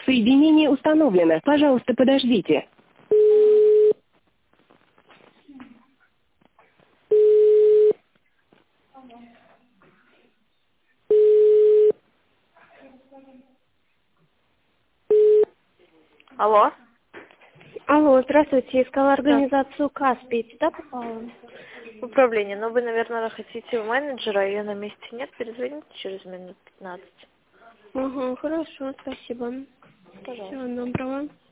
Соединение установлено. Пожалуйста, подождите. Алло. Алло, здравствуйте. Искала Да. организацию Каспий. Сюда попала? Управление. Но вы, наверное, хотите менеджера, ее на месте нет. Перезвоните через минут 15. Ага, хорошо, спасибо. Пожалуйста. Всего доброго.